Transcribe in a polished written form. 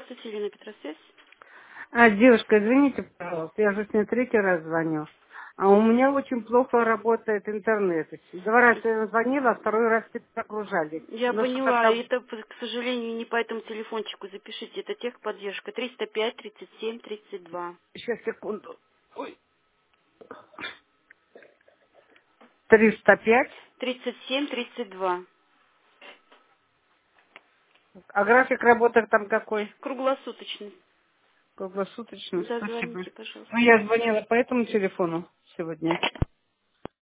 Здравствуйте, Елена Петросвязь. Девушка, извините, пожалуйста, я же с ней третий раз звоню. А у меня очень плохо работает интернет. 2 раза я звонила, а второй раз окружали. Я Но что поняла, тогда... это, к сожалению, не по этому телефончику. Запишите, это техподдержка 305 37 32. Сейчас, секунду. 305. 37 32. А график работы там какой? Круглосуточный. Круглосуточно. Да, Спасибо. звоните, пожалуйста. Ну, я звонила по этому телефону сегодня.